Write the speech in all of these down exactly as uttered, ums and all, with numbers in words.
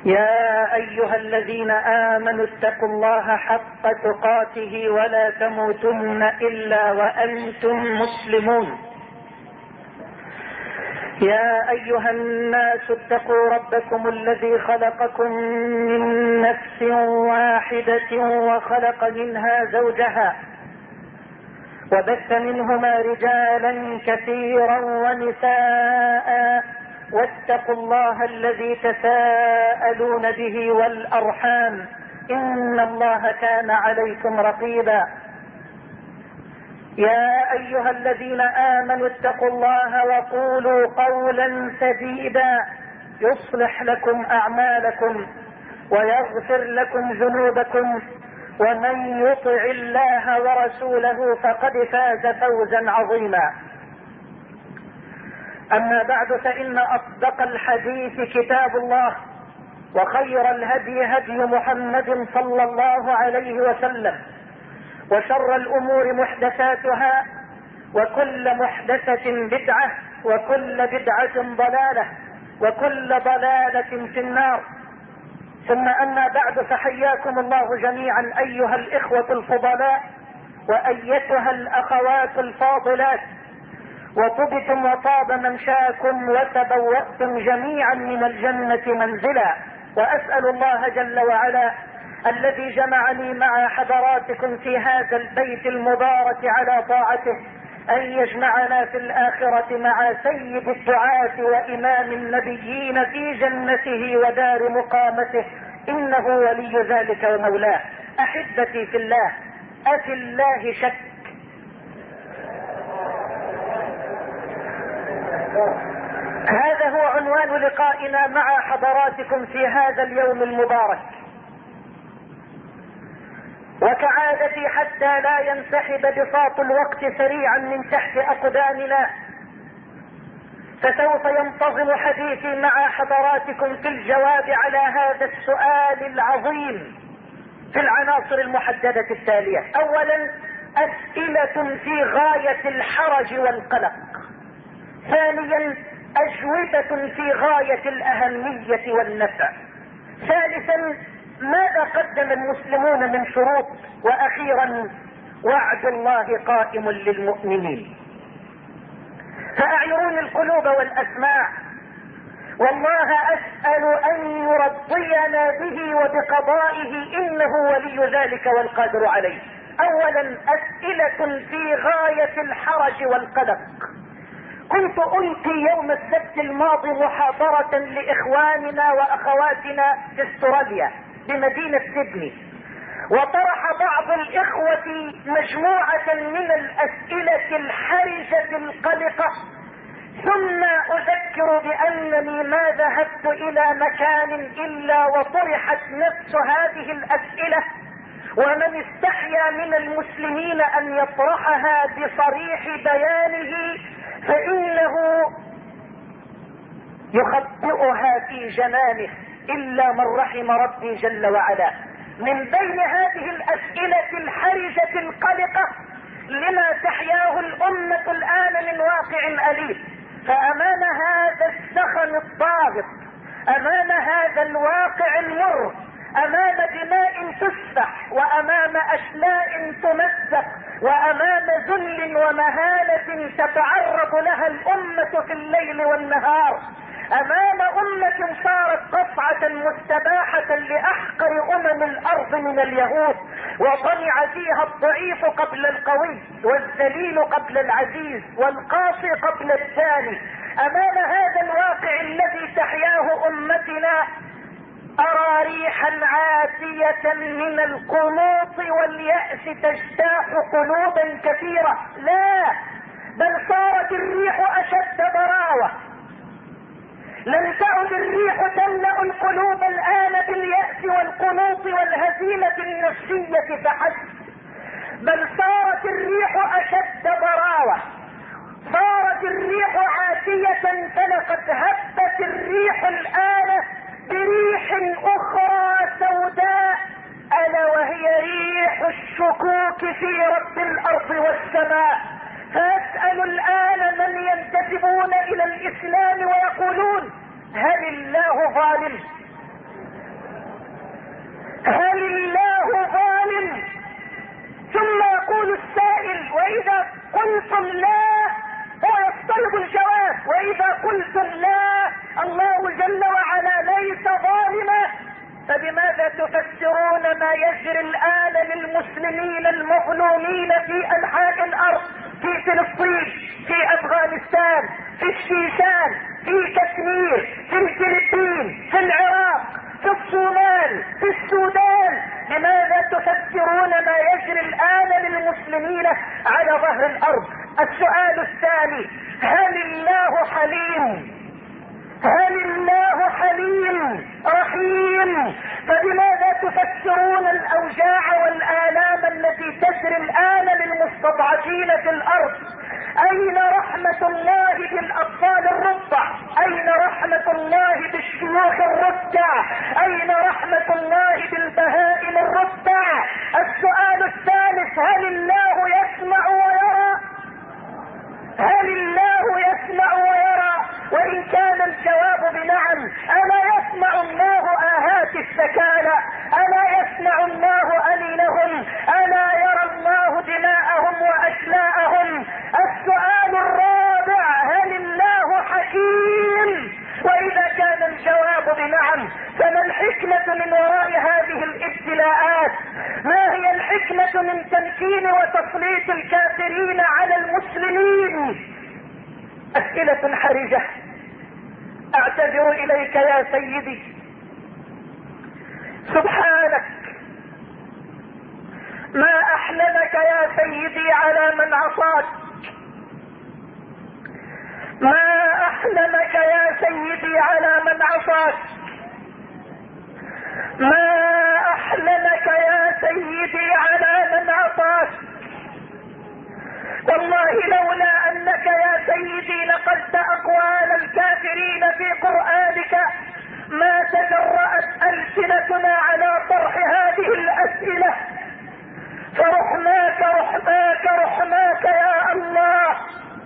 يا أيها الذين آمنوا اتقوا الله حق تقاته ولا تموتن إلا وأنتم مسلمون. يا أيها الناس اتقوا ربكم الذي خلقكم من نفس واحدة وخلق منها زوجها وبث منهما رجالا كثيرا ونساء واتقوا الله الذي تساءلون به والأرحام إن الله كان عليكم رقيبا. يا أيها الذين آمنوا اتقوا الله وقولوا قولا سديدا يصلح لكم أعمالكم ويغفر لكم ذنوبكم ومن يطع الله ورسوله فقد فاز فوزا عظيما. أما بعد فإن أصدق الحديث كتاب الله وخير الهدي هدي محمد صلى الله عليه وسلم وشر الأمور محدثاتها وكل محدثة بدعة وكل بدعة ضلالة وكل ضلالة في النار. ثم أما بعد فحياكم الله جميعا أيها الإخوة الفضلاء وأيتها الأخوات الفاضلات، وطبتم وطاب ممشاكم وتبوأتم جميعا من الجنة منزلا. وأسأل الله جل وعلا الذي جمعني مع حضراتكم في هذا البيت المبارك على طاعته أن يجمعنا في الآخرة مع سيد الدعاة وإمام النبيين في جنته ودار مقامته، إنه ولي ذلك ومولاه. أحبتي في الله، أفي الله شك؟ هذا هو عنوان لقائنا مع حضراتكم في هذا اليوم المبارك. وكعادتي حتى لا ينسحب بساط الوقت سريعا من تحت أقدامنا، فسوف ينتظم حديثي مع حضراتكم في الجواب على هذا السؤال العظيم في العناصر المحددة التالية. أولا، أسئلة في غاية الحرج والقلق. ثانيا، أجوبة في غاية الأهمية والنفع. ثالثا، ماذا قدم المسلمون من شروط. وأخيرا، وعد الله قائم للمؤمنين. فأعيروني القلوب والأسماع، والله أسأل أن يرضينا به وبقضائه إنه ولي ذلك والقادر عليه. أولا، أسئلة في غاية الحرج والقلق. كنت ألقي يوم السبت الماضي محاضرة لإخواننا وأخواتنا في استراليا بمدينة سيدني، وطرح بعض الإخوة مجموعة من الأسئلة الحرجة القلقة، ثم أذكر بأنني ما ذهبت إلى مكان إلا وطرحت نفس هذه الأسئلة، ومن استحيا من المسلمين أن يطرحها بصريح بيانه فإنه يخطئها في جنانه إلا من رحم ربي جل وعلا. من بين هذه الأسئلة الحرجة القلقة لما تحياه الأمة الآن من واقع أليم، فأمام هذا السخن الضاغط، أمام هذا الواقع المر، أمام دماء تسفح، وأمام أشلاء تمزق، وأمام ذل ومهانة تتعرض لها الأمة في الليل والنهار، أمام أمة صارت قصعة مستباحة لأحقر أمم الأرض من اليهود، وطمع فيها الضعيف قبل القوي، والذليل قبل العزيز، والقاصي قبل الثاني. أمام هذا الواقع الذي تحياه أمتنا أرى ريحا عاتية من القنوط واليأس تجتاح قلوبا كثيرة. لا، بل صارت الريح أشد ضراوة. لم تعد الريح تملأ القلوب الآن باليأس والقنوط والهزيمة النفسية فحسب، بل صارت الريح أشد ضراوة. صارت الريح عاتية، فلقد هبت الريح الآن بريح أخرى سوداء، ألا وهي ريح الشكوك في رب الأرض والسماء. فأسأل الآن من ينتسبون إلى الإسلام ويقولون: هل الله ظالم؟ هل الله ظالم؟ ثم يقول السائل: وإذا قلتم لا، هو يفترض الجواب، وإذا قلتم لا الله جل وعلا ليس ظالما، فبماذا تفسرون ما يجري الآن للمسلمين المظلومين في أنحاء الأرض، في فلسطين، في أفغانستان، في الشيشان، في كشمير، في الفلبين، في العراق، في الصومال، في السودان؟ لماذا تفسرون ما يجري الآن للمسلمين على ظهر الأرض؟ السؤال الثاني: هل الله حليم؟ هل الله حليم رحيم؟ فبماذا تفسرون الأوجاع والآلام التي تجري الآن للمستضعفين في الأرض؟ أين رحمة الله بالأطفال الرضع؟ أين رحمة الله بالشيوخ الرضع؟ أين رحمة الله بالبهائم الرضع؟ السؤال الثالث: هل الله يسمع ويرى؟ هل الله يسمع ويرى؟ وإن كان الجواب بنعم، ألا يسمع الله آهات السكالى؟ ألا يسمع الله أنينهم؟ ألا يرى الله دماءهم وأشلاءهم؟ السؤال الرابع: هل الله حكيم؟ وإذا كان الجواب بنعم، فما الحكمة من وراء هذه الابتلاءات؟ ما هي الحكمة من تمكين وتسليط الكافرين على المسلمين؟ أسئلة حرجة. أعتذر إليك يا سيدي. سبحانك، ما أحلمك يا سيدي على من عصاك، ما أحلمك يا سيدي على من عصاك، ما أحلمك يا سيدي على من عصاك. والله لولا أنك يا سيدي نقلت أقوال الكافرين في قرآنك ما تجرأت ألسنتنا على طرح هذه الأسئلة. فرحماك رحماك رحماك يا الله.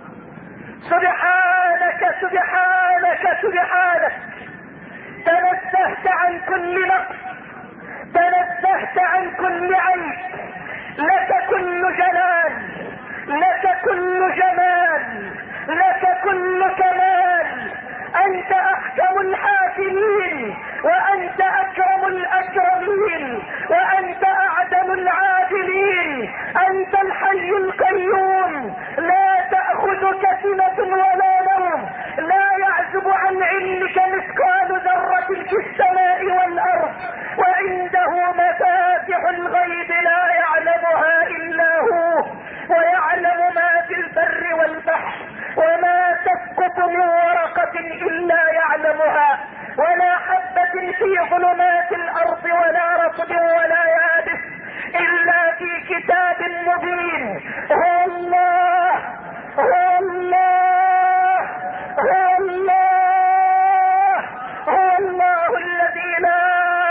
سبحانك سبحانك سبحانك، تنزهت عن كل نقص، تنزهت عن كل عيب، لك كل جلال، لك كل جمال، لك كل كمال. أنت أحكم الحاكمين، وأنت أكرم الأكرمين، وأنت أعدل العادلين. أنت الحي القيوم، لا تأخذك سنة ولا نوم، لا يعزب عن علمك مثقال ذرة في السماء والأرض، وعنده مفاتح الغيب لا يعلمها إلا هو، ويعلم ما في البر والبحر، وما تسقط من ورقة إلا يعلمها، ولا حبة في ظلمات الأرض ولا رطب ولا يابس إلا في كتاب مبين. هو الله، هو الله، هو الله، هو الله الذي لا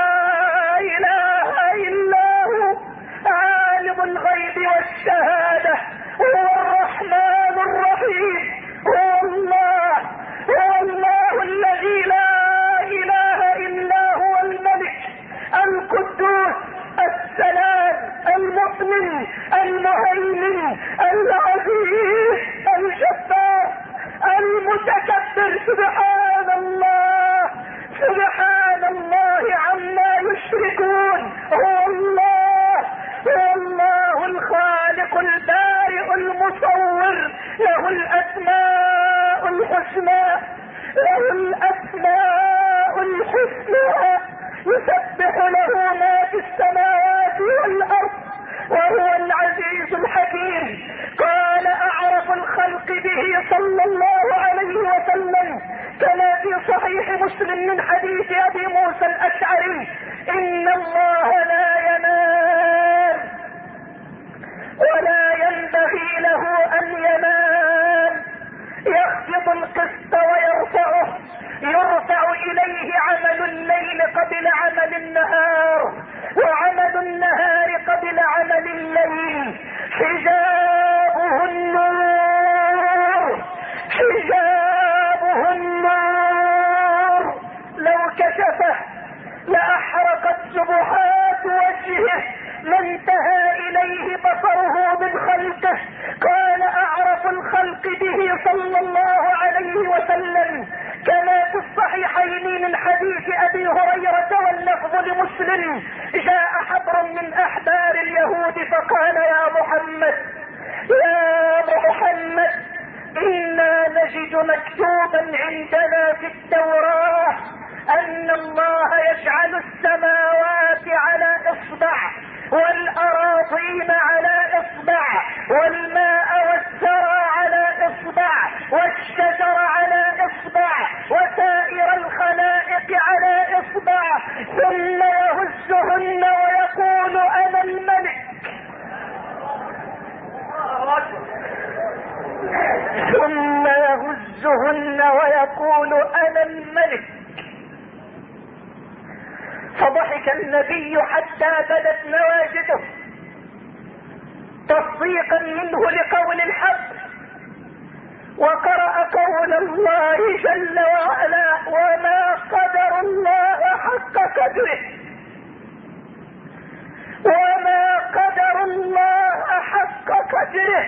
إله إلا هو، عالم الغيب والشهادة، هو الرحمن الرحيم. هو الله، هو الله الذي لا إله إلا هو الملك القدوس السلام المؤمن المهيمن العزيز الجبار المتكبر. سبحان الله، سبحان الله عما يشركون. هو الله، هو الله الخالق البارئ المصور، له الأسماء الحسنى، له الأسماء الحسنى، يسبح له ما في السماوات والأرض، وهو العزيز الحكيم. قال أعرف الخلق به صلى الله عليه وسلم كما في صحيح مسلم من حديث أبي موسى الأشعري: إن الله لا ينام ولا ينبغي له أن ينام، يخفض القسط ويرفعه، يرفع إليه عمل الليل قبل عمل النهار، وعمل النهار قبل عمل الليل. حجابه النور، حجابه النور، لو كشفه لأحرقت سبحات سواد وجهه ما انتهى اليه بصره من خلقه. قال اعرف الخلق به صلى الله عليه وسلم كما في الصحيحين من حديث ابي هريرة واللفظ لمسلم: جاء حبر من احبار اليهود فقال: يا محمد يا محمد انا نجد مكتوبا عندنا في التوراة ان الله يجعل السماوات على اصبع والاراضين على اصبع والماء والثرى على اصبع والشجر على اصبع وسائر الخلائق على اصبع، ثم يهزهن ويقول انا الملك. ثم يهزهن ويقول انا الملك. فضحك النبي حتى بدت نواجذه تصديقا منه لقول الحق، وقرأ قول الله جل وعلا: وما قدر الله حق قدره. وما قدر الله حق قدره.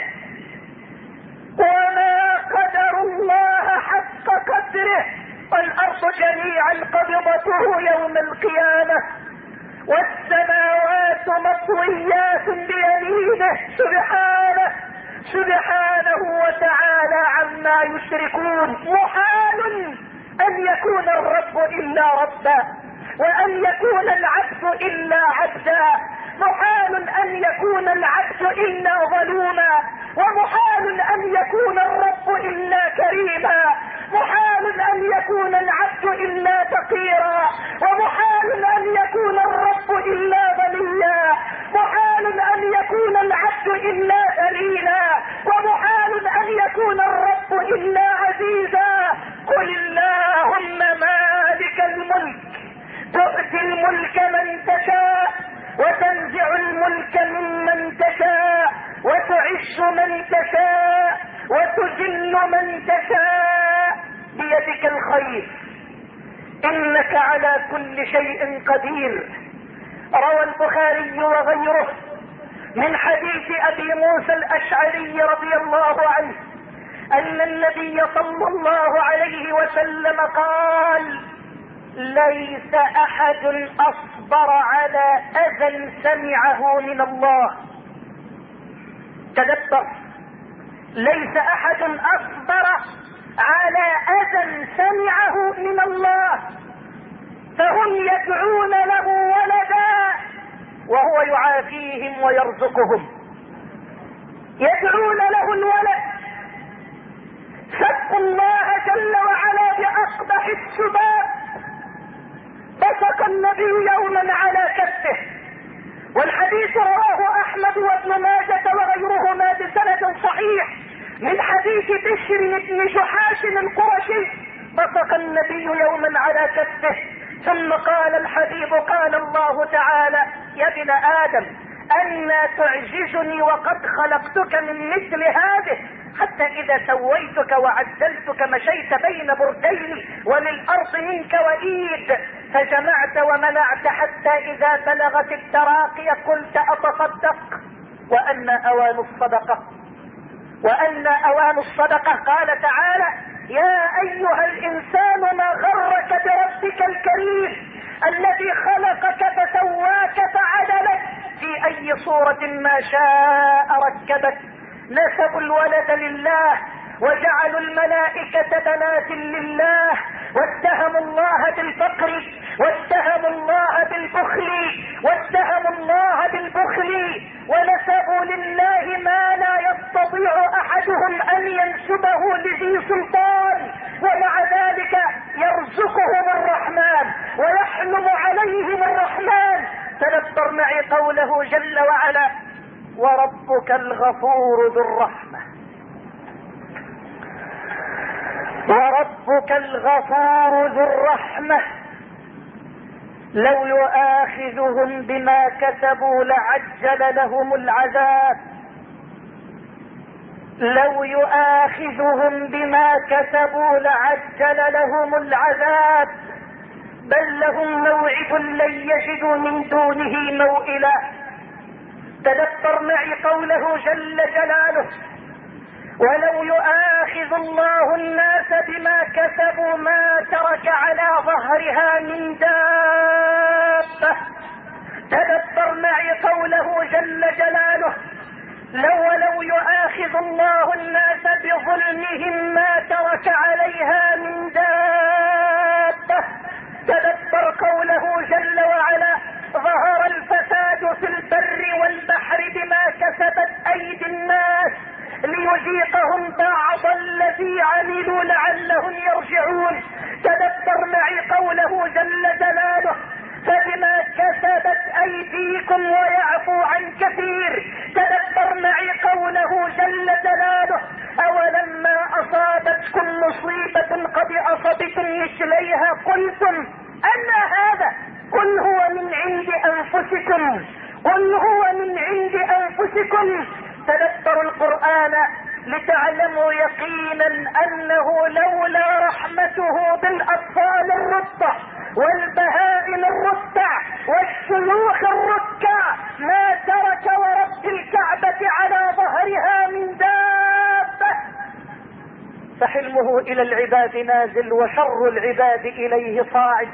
وما قدر الله حق قدره. والارض جميعا قبضته يوم القيامة والسماوات مطويات بيمينه سبحانه سبحانه وتعالى عما يشركون. محال ان يكون الرب الا ربا، وان يكون العبد الا عبدا، محال ان يكون العبد الا ظلوما، ومحال ان يكون الرب الا كريما، محال ان يكون العبد الا فقيرا، ومحال ان يكون الرب الا غنيا، محال ان يكون العبد الا ذليلا، ومحال ان يكون الرب الا عزيزا. قل اللهم مالك الملك تؤتي الملك من تشاء وتنزع الملك ممن تشاء وتعز من تشاء وتذل من تشاء، بيدك الخير انك على كل شيء قدير. روى البخاري وغيره من حديث ابي موسى الاشعري رضي الله عنه ان النبي صلى الله عليه وسلم قال: ليس احد اصبر على اذى سمعه من الله. تدبر، ليس احد اصبر على اذى سمعه من الله، فهم يدعون له ولدا وهو يعافيهم ويرزقهم. يدعون له الولد، سبوا الله جل وعلا باقبح السباب. بصق النبي يوما على كفه، والحديث رواه احمد وابن ماجه وغيرهما بسند صحيح من حديث بشر بن جحاش القرشي. بصق النبي يوما على كفه ثم قال الحبيب: قال الله تعالى: يا ابن ادم أنا تعجزني وقد خلقتك من مثل هذه، حتى إذا سويتك وعدلتك مشيت بين بردين وللأرض منك وإيد، فجمعت ومنعت حتى إذا بلغت التراقي قلت أتصدق وأن أوان الصدقة وأن أوان الصدقة. قال تعالى: يا أيها الإنسان ما غرك بربك الكريم الذي خلقك فسواك فعدلك في أي صورة ما شاء ركبك. نسبوا الولد لله وجعلوا الملائكة بنات لله، واتهموا الله بالفقر، واتهموا الله بالبخل، واتهموا الله بالبخل، ونسبوا لله ما لا يستطيع احدهم ان ينسبه لذي سلطان، ومع ذلك يرزقهم الرحمن ويحلم عليهم الرحمن. تدبر معي قوله جل وعلا: وربك الغفور ذو الرحمة. وربك الغفور ذو الرحمة لو يؤاخذهم بما كسبوا لعجل لهم العذاب. لو يؤاخذهم بما كسبوا لعجل لهم العذاب، بل لهم موعد لن يجدوا من دونه موئلا. تدبر معي قوله جل جلاله: ولو يؤاخذ الله الناس بما كسبوا ما ترك على ظهرها من دابة. تدبر معي قوله جل جلاله: لو ولو يؤاخذ الله الناس بظلمهم ما ترك عليها من دابة. تدبر قوله جل وعلا: ظهر الفساد في البر والبحر بما كسبت أيدي الناس ليذيقهم بعض الذي عملوا لعلهم يرجعون. تدبر معي قوله جل جلاله: فبما كسبت أيديكم ويعفو عن كثير. تدبر معي قوله جل جلاله: أولما أصابتكم مصيبة قد أصبتم مثليها قلتم أن هذا؟ قل هو من عند أنفسكم قل هو من عند أنفسكم. تدبروا القرآن لتعلموا يقينا أنه لولا رحمته بالأطفال الرضع والبهائم الرضع والشيوخ الركع ما ترك ورب الكعبة على ظهرها من دابة. فحلمه إلى العباد نازل وشر العباد إليه صاعد،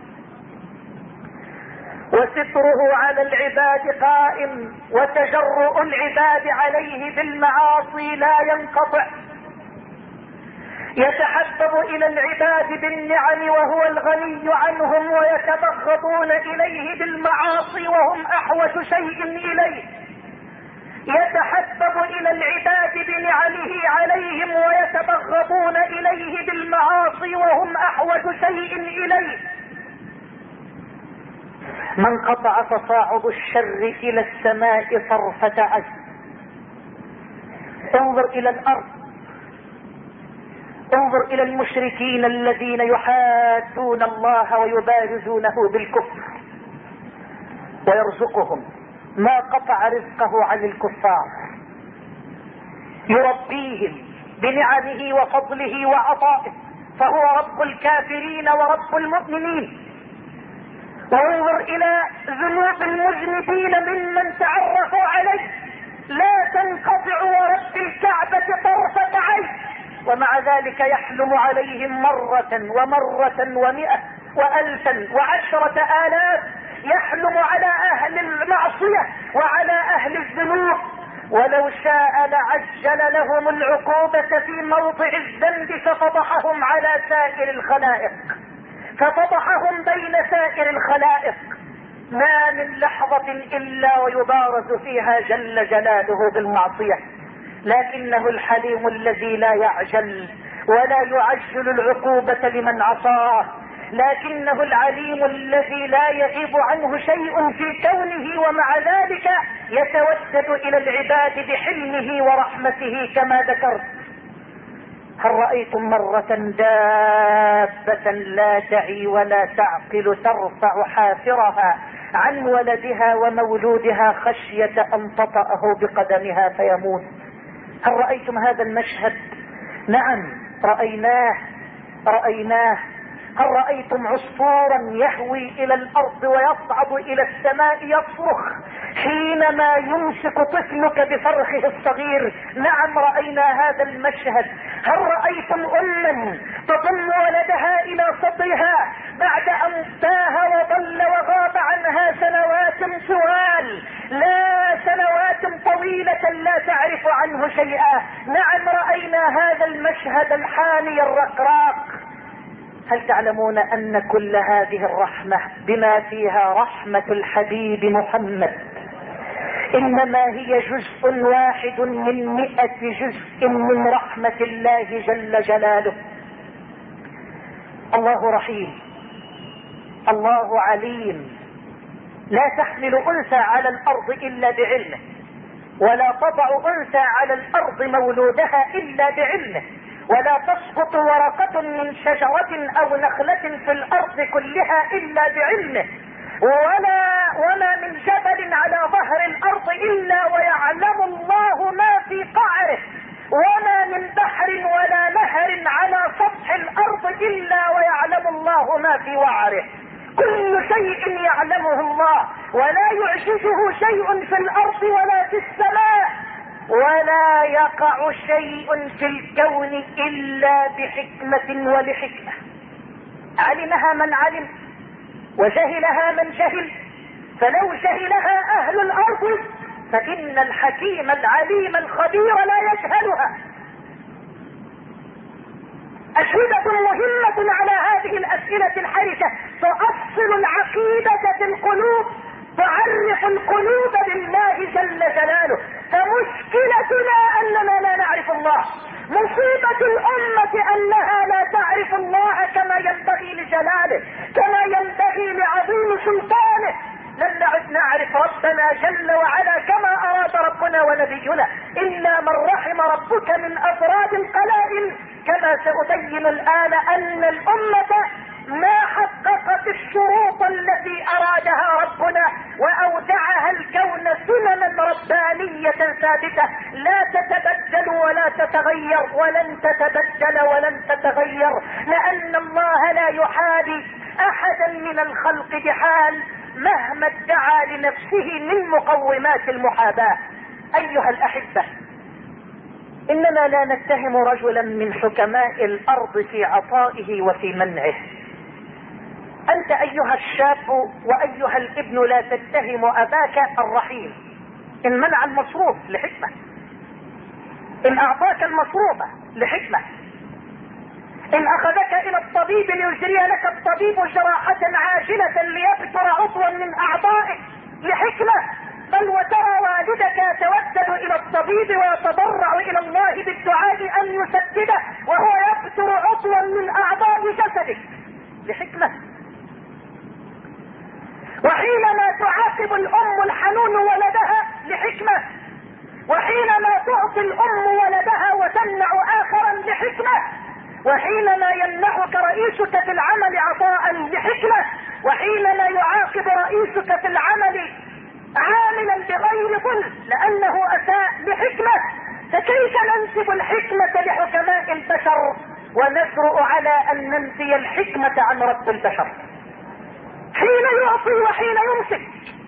وستره على العباد قائم، وتجرؤ العباد عليه بالمعاصي لا ينقطع. يتحبب إلى العباد بالنعم وهو الغني عنهم، ويتبغضون إليه بالمعاصي وهم أحوج شيء إليه. يتحبب إلى العباد بنعمه عليهم ويتبغضون إليه بالمعاصي وهم أحوج شيء إليه. من قطع تصاعد الشر إلى السماء صرفة عجز. انظر إلى الأرض، انظر إلى المشركين الذين يحادون الله ويبارزونه بالكفر ويرزقهم، ما قطع رزقه عن الكفار، يربيهم بنعمه وفضله وعطائه، فهو رب الكافرين ورب المؤمنين. وانظر إلى ذنوب المذنبين ممن تعرفوا عليه، لا تنقطع ورب الكعبة طرفة عين، ومع ذلك يحلم عليهم مرة ومرة ومئة وألفا وعشرة آلاف. يحلم على أهل المعصية وعلى أهل الذنوب، ولو شاء لعجل لهم العقوبة في موضع الذنب ففضحهم على سائر الخلائق، ففضحهم بين سائر الخلائق. ما من لحظة إلا ويبارز فيها جل جلاله بالمعصية، لكنه الحليم الذي لا يعجل ولا يعجل العقوبة لمن عصاه، لكنه العليم الذي لا يغيب عنه شيء في كونه، ومع ذلك يتودد إلى العباد بحلمه ورحمته كما ذكرت. هل رأيتم مرة دابة لا تعي ولا تعقل ترفع حافرها عن ولدها ومولودها خشية أن تطأه بقدمها فيموت؟ هل رأيتم هذا المشهد؟ نعم رأيناه رأيناه. هل رأيتم عصفورا يهوي إلى الأرض ويصعد إلى السماء يصرخ حينما يمسك طفلك بفرخه الصغير؟ نعم رأينا هذا المشهد. هل رأيتم أما تضم ولدها إلى صدرها بعد أن تاه وضل وغاب عنها سنوات طوال، لا سنوات طويلة لا تعرف عنه شيئا؟ نعم رأينا هذا المشهد الحاني الرقراق. هل تعلمون أن كل هذه الرحمة بما فيها رحمة الحبيب محمد إنما هي جزء واحد من مئة جزء من رحمة الله جل جلاله؟ الله رحيم، الله عليم. لا تحمل أنثى على الأرض إلا بعلمه، ولا تضع أنثى على الأرض مولودها إلا بعلمه، ولا تسقط ورقة من شجرة أو نخلة في الأرض كلها إلا بعلمه، ولا وما من جبل على ظهر الأرض إلا ويعلم الله ما في قعره، وما من بحر ولا نهر على سطح الأرض إلا ويعلم الله ما في وعره. كل شيء يعلمه الله، ولا يعجزه شيء في الارض ولا في السماء، ولا يقع شيء في الكون الا بحكمة ولحكمة. علمها من علم وجهلها من جهل، فلو جهلها اهل الارض فان الحكيم العليم الخبير لا يجهلها. أجوبة مهمة على هذه الأسئلة الحرجة تؤصل العقيدة في القلوب، تعرف القلوب بالله جل جلاله. فمشكلتنا أننا لا نعرف الله، مصيبة الأمة أنها لا تعرف الله كما ينبغي لجلاله، كما ينبغي لعظيم سلطانه. لم نعد نعرف ربنا جل وعلا كما أراد ربنا ونبينا، إلا من رحم ربك من أفراد قلائل. كما سأبين الآن أن الأمة ما حققت الشروط التي أرادها ربنا، وأودعها الكون سننا ربانية ثابتة لا تتبدل ولا تتغير، ولن تتبدل ولن تتغير، لأن الله لا يحابي أحدا من الخلق بحال مهما ادعى لنفسه من مقومات المحاباة. أيها الأحبة، إننا لا نتهم رجلا من حكماء الأرض في عطائه وفي منعه. أنت أيها الشاب وأيها الابن لا تتهم أباك الرحيم إن منع المصروف لحكمة، إن أعطاك المصروفة لحكمة، إن أخذك إلى الطبيب ليجري لك الطبيب جراحة عاجلة ليبتر عضوا من أعضائك لحكمة، بل وترى والدك يتودد إلى الطبيب ويتضرع إلى الله بالدعاء أن يسدده وهو يبتر عضوا من أعضاء جسدك لحكمة. وحينما تعاقب الأم الحنون ولدها لحكمة، وحينما تعطي الأم ولدها وتمنع آخرا لحكمة، وحينما يمنحك رئيسك في العمل عطاء لحكمة، وحينما يعاقب رئيسك في العمل عاملا بغير ظلم لأنه أساء لحكمة، فكيف ننسب الحكمة لحكماء البشر ونجرؤ على أن ننسي الحكمة عن رب البشر؟ حين يعطي وحين يمسك،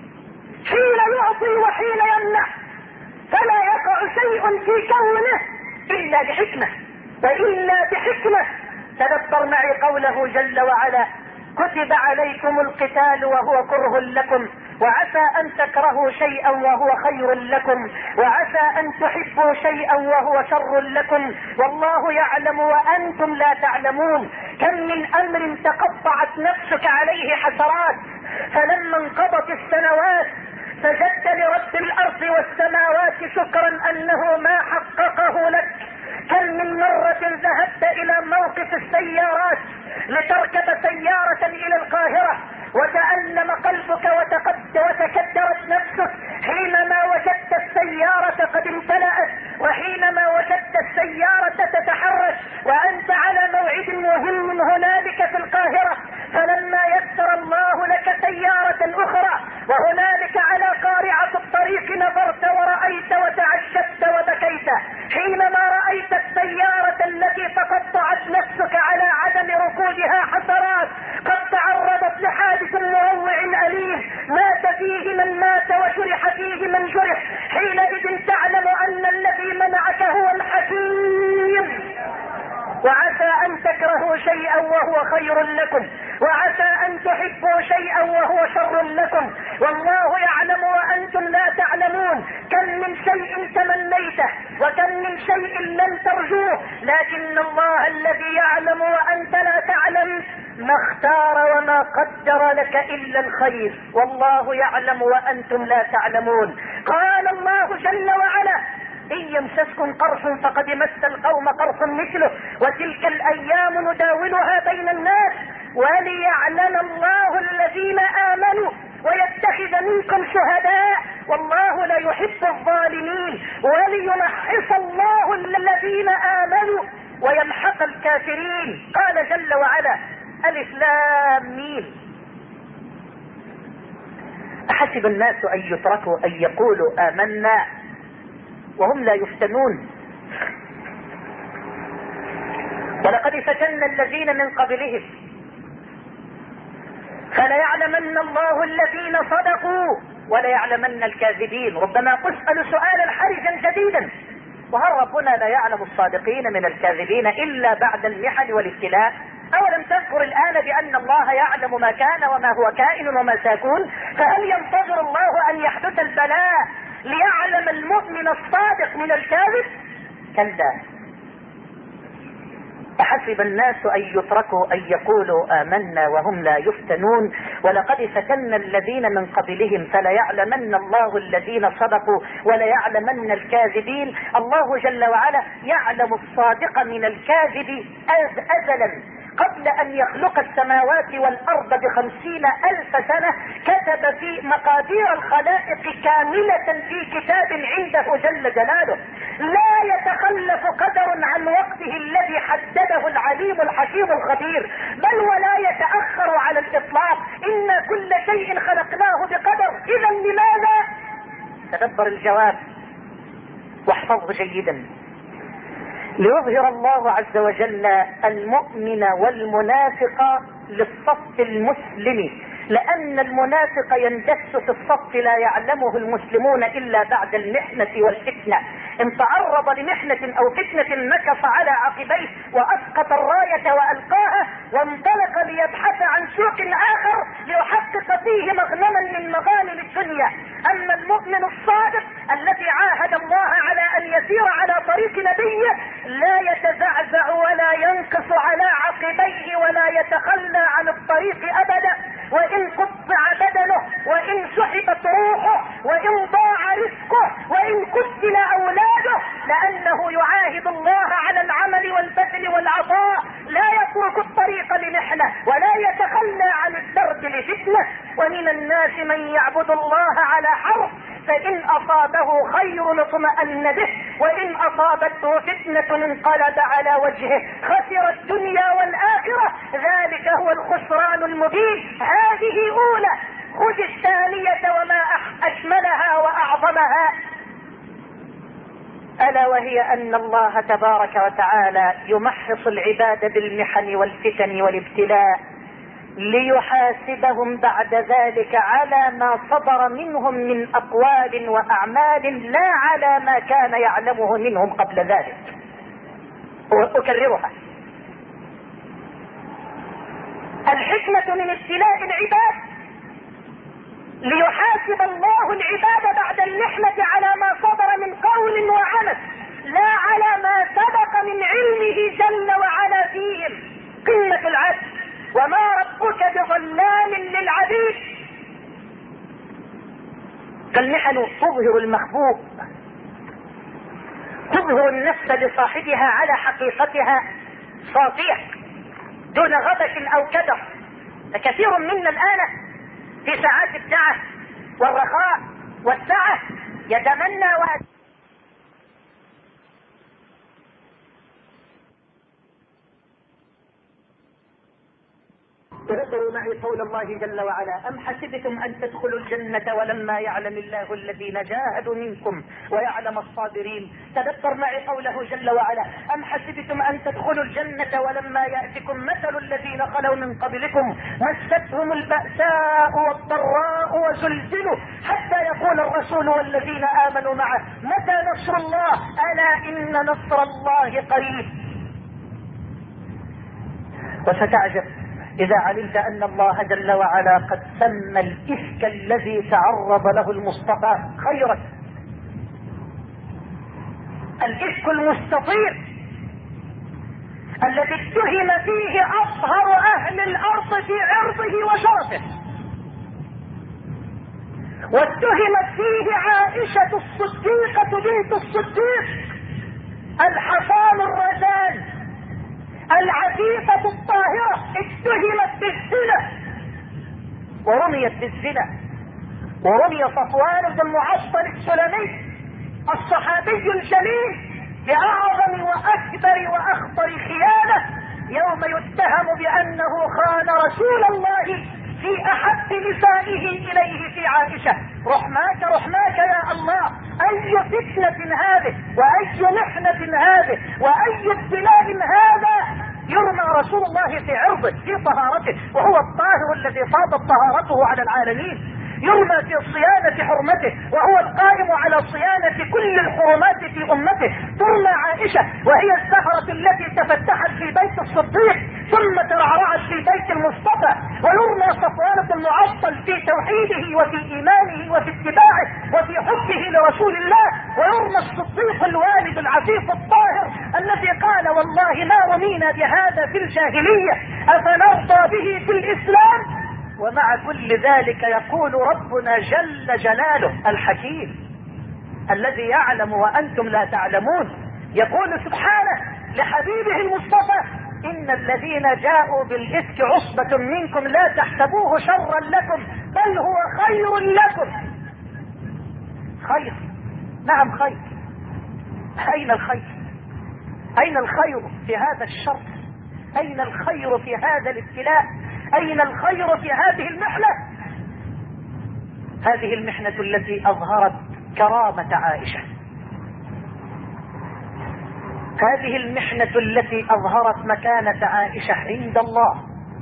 حين يعطي وحين يمنع، فلا يقع شيء في كونه إلا لحكمة وإلا بحكمة. تدبر معي قوله جل وعلا: كتب عليكم القتال وهو كره لكم، وعسى أن تكرهوا شيئا وهو خير لكم، وعسى أن تحبوا شيئا وهو شر لكم، والله يعلم وأنتم لا تعلمون. كم من أمر تقطعت نفسك عليه حسرات، فلما انقضت السنوات سجدت لرب الأرض والسماوات شكرا أنه ما حققه لك. كم من مرة ذهبت إلى موقف السيارات لتركب سيارة إلى القاهرة وتألم قلبك وتقد وتكدرت نفسك حينما وجدت السيارة قد امتلأت، وحينما وجدت السيارة تتحرك وأنت على موعد مهم هنالك في القاهرة، فلما يسر الله لك سيارة أخرى وهنالك على قارعة الطريق نظرت ورأيت وتعجبت وبكيت حينما رأيت السيارة التي تقطعت نفسك على عدم ركوبها حسرات قد تعرضت لحادث مروع أليم مات فيه من مات وجرح فيه من جرح. حينئذ تعلم أن الذي منعك هو الحكيم. وعسى أن تكرهوا شيئا وهو خير لكم، وعسى أن تحبوا شيئا وهو شر لكم، والله يعلم وأنتم لا تعلمون. كم من شيء تمنيته وكم من شيء لم ترجوه، لكن الله الذي يعلم وأنت لا تعلم ما اختار وما قدر لك إلا الخير، والله يعلم وأنتم لا تعلمون. قال الله جل وعلا: إن يمسسكم قرح فقد مس القوم قرح مثله وتلك الأيام نداولها بين الناس وليعلم الله الذين آمنوا ويتخذ منكم شهداء والله لا يحب الظالمين وليمحص الله الذين آمنوا ويمحق الكافرين. قال جل وعلا: ألف لام ميم. أحسب الناس أن يتركوا أن يقولوا آمنا وهم لا يفتنون، ولقد فتنا الذين من قبلهم فليعلمن الله الذين صدقوا وليعلمن الكاذبين. ربما تسأل سؤالا حرجا جديدا: وهل ربنا لا يعلم الصادقين من الكاذبين إلا بعد المحن والابتلاء؟ أولم تذكر الآن بأن الله يعلم ما كان وما هو كائن وما سيكون؟ فهل ينتظر الله أن يحدث البلاء ليعلم المؤمن الصادق من الكاذب؟ كلا. أحسب الناس أن يتركوا أن يقولوا آمنا وهم لا يفتنون ولقد فتنا الذين من قبلهم فليعلمن الله الذين صدقوا وليعلمن الكاذبين. الله جل وعلا يعلم الصادق من الكاذب أزلا. قبل أن يخلق السماوات والأرض بخمسين ألف سنة كتب في مقادير الخلائق كاملة في كتاب عنده جل جلاله. لا يتخلف قدر عن وقته الذي حدده العليم الحكيم الخبير، بل ولا يتأخر على الإطلاق. إن كل شيء خلقناه بقدر. إذا لماذا؟ تدبر الجواب واحفظه جيدا. ليظهر الله عز وجل المؤمن والمنافق للصف المسلم، لأن المنافق يندس في الصف لا يعلمه المسلمون إلا بعد المحنة والفتنة. إن تعرض لمحنة أو فتنة نكص على عقبيه وأسقط الراية وألقاها وانطلق ليبحث عن سوق آخر ليحقق فيه مغنما من مغانم الدنيا. أما المؤمن الصادق الذي عاهد الله على أن يسير على طريق نبيه لا يتزعزع ولا ينقص على عقبيه ولا يتخلى عن الطريق أبدا، وإن قطع بدنه وإن سحبت روحه وإن ضاع رزقه وإن قتل أولاده، لأنه يعاهد الله على العمل والبذل والعطاء. لا يترك الطريق لمحنة ولا يتخلى عن الدرب لفتنة. ومن الناس من يعبد الله على حرف، فإن أصابه خير اطمأن به وإن أصابته فتنة انقلب على وجهه خسر الدنيا والآخرة. ذلك هو الخسران المبين. هذه أولى. خذ الثانية وما أشملها وأعظمها، ألا وهي أن الله تبارك وتعالى يمحص العباد بالمحن والفتن والابتلاء ليحاسبهم بعد ذلك على ما صدر منهم من أقوال وأعمال لا على ما كان يعلمه منهم قبل ذلك. أكررها: الحكمة من ابتلاء العباد ليحاسب الله العباد بعد المحنة على ما صدر من قول وعمل لا على ما سبق من علمه جل وعلا فيهم. قمة العدل. وما ربك بظلام للعبيد. فالمحن تظهر المخبوء، تظهر النفس لصاحبها على حقيقتها صافية دون غبش أو كدر. فكثير منا الآن في ساعات الدعة والرخاء والسعة يتمنى و تذكروا معي قول الله جل وعلا: أم حسبتم أن تدخلوا الجنة ولما يعلم الله الذين جاهدوا منكم ويعلم الصابرين. تذكر معي قوله جل وعلا: أم حسبتم أن تدخلوا الجنة ولما يأتكم مثل الذين خلوا من قبلكم مستهم البأساء والضراء وزلزلوا حتى يقول الرسول والذين آمنوا معه متى نصر الله ألا إن نصر الله قريب. وستعجب إذا علمت أن الله جل وعلا قد سمى الإفك الذي تعرض له المصطفى خيرا. الإفك المستطير الذي اتهم فيه أطهر أهل الأرض في عرضه وشرفه، واتهمت فيه عائشة الصديقة بنت الصديق الحصان الرزان العفيفة الطاهرة، اتهمت بالزنا ورميت بالزنا. ورمي صفوان بن معطل السلمي الصحابي الجليل بأعظم وأكبر وأخطر خيانة يوم يتهم بأنه خان رسول الله في أحب نسائه إليه في عائشة. رحماك رحماك يا الله، أي فتنة هذه وأي محنة هذه وأي ابتلاء هذا يرمى رسول الله في عرضه في طهارته، وهو الطاهر الذي فاضت طهارته على العالمين. يرمى في صيانة حرمته، وهو القائم على صيانة كل الحرمات في أمته. ترمى عائشة وهي الزهرة التي تفتحت في بيت الصديق ثم ترعرعت في بيت المصطفى. ويرمى صفوان بن معطل في توحيده وفي إيمانه وفي اتباعه وفي حبه لرسول الله. ويرمى الصديق الوالد العفيف الطاهر الذي قال والله ما رمينا بهذا في الجاهلية أفنرضى به في الإسلام. ومع كل ذلك يقول ربنا جل جلاله الحكيم الذي يعلم وأنتم لا تعلمون، يقول سبحانه لحبيبه المصطفى إن الذين جاءوا بالإفك عصبة منكم لا تحسبوه شرا لكم بل هو خير لكم. خير، نعم خير. أين الخير؟ أين الخير في هذا الشر؟ أين الخير في هذا الابتلاء؟ أين الخير في هذه المحنة؟ هذه المحنة التي أظهرت كرامة عائشة، هذه المحنة التي أظهرت مكانة عائشة عند الله،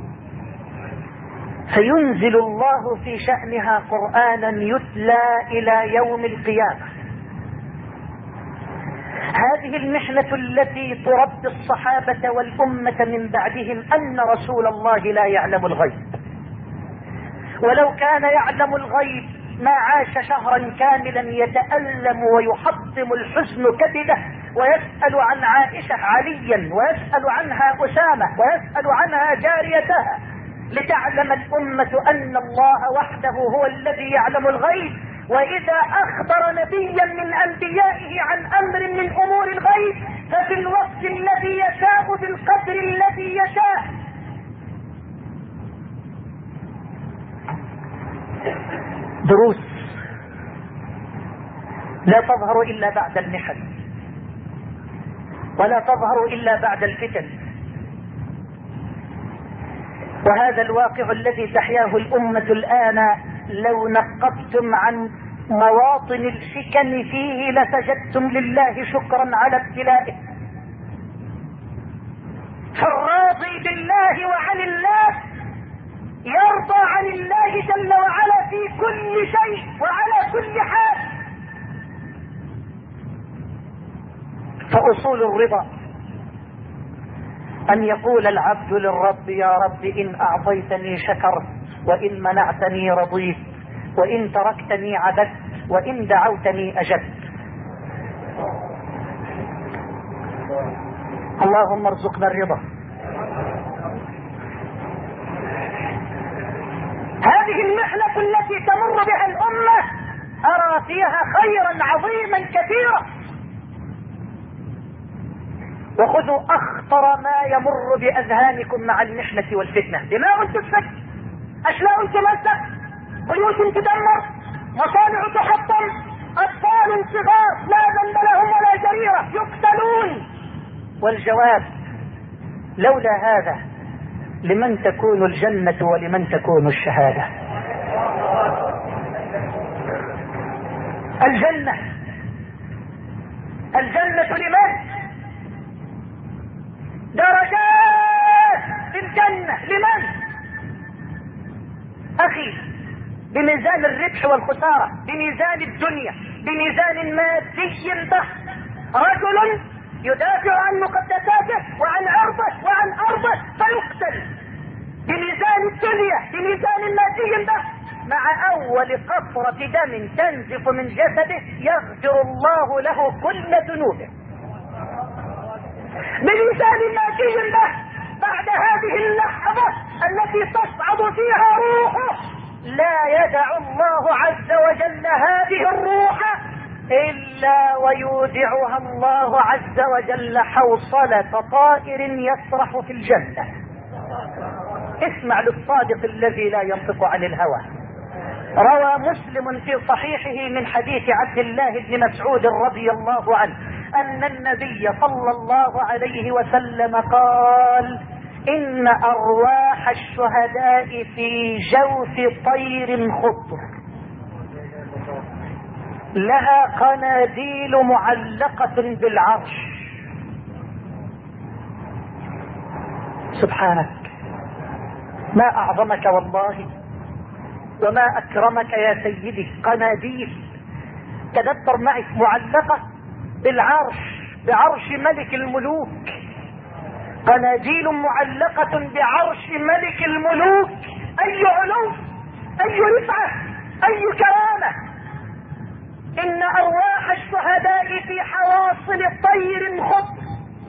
فينزل الله في شأنها قرآنا يتلى إلى يوم القيامة. هذه المحنة التي تربي الصحابة والأمة من بعدهم أن رسول الله لا يعلم الغيب، ولو كان يعلم الغيب ما عاش شهرا كاملا يتألم ويحطم الحزن كبده ويسأل عن عائشة عليا ويسأل عنها أسامة ويسأل عنها جاريتها، لتعلم الأمة أن الله وحده هو الذي يعلم الغيب. وإذا أخبر نبيا من أنبيائه عن أمر من أمور الغيب ففي الوقت الذي يشاء بالقدر الذي يشاء. دروس لا تظهر إلا بعد المحن، ولا تظهر إلا بعد الفتن. وهذا الواقع الذي تحياه الأمة الآن لو نقبتم عن مواطن الفتن فيه لسجدتم لله شكرا على ابتلائه. فالراضي بالله وعن الله يرضى عن الله جل وعلا في كل شيء وعلى كل حال. فأصول الرضا أن يقول العبد للرب يا رب إن أعطيتني شكرت وإن منعتني رضيت وإن تركتني عبدت وإن دعوتني أجبت. اللهم ارزقنا الرضا. هذه المحنة التي تمر بها الأمة أرى فيها خيرا عظيما كثيرا. وخذوا أخطر ما يمر بأذهانكم مع المحنة والفتنة: دماء تسفك، أشلاء تمزق، بيوت تدمر، مصانع تحطم، أطفال صغار لا ذنب لهم ولا جريرة يقتلون. والجواب: لولا هذا لمن تكون الجنة ولمن تكون الشهادة؟ الجنة الجنة لمن؟ درجات في الجنة لمن؟ أخي، بميزان الربح والخسارة، بميزان الدنيا، بميزان مادي بحت، رجل يدافع عن مقدساته وعن عرضه وعن أرضه فيقتل. بميزان الدنيا، بميزان مادي بحت، مع أول قطرة دم تنزف من جسده يغفر الله له كل ذنوبه. بميزان مادي بحت، بعد هذه اللحظة التي تصعد فيها روحه لا يدع الله عز وجل هذه الروح إلا ويودعها الله عز وجل حوصلة طائر يسرح في الجنة. اسمع للصادق الذي لا ينطق عن الهوى. روى مسلم في صحيحه من حديث عبد الله بن مسعود رضي الله عنه أن النبي صلى الله عليه وسلم قال: إن أرواح الشهداء في جوف طير خضر لها قناديل معلقة بالعرش. سبحانك، ما أعظمك والله وما أكرمك يا سيدي. قناديل، تدبر معي، معلقة بالعرش، بعرش ملك الملوك. قناديل معلقة بعرش ملك الملوك. أي علو، أي رفعة، أي كرامة. إن أرواح الشهداء في حواصل طير خضر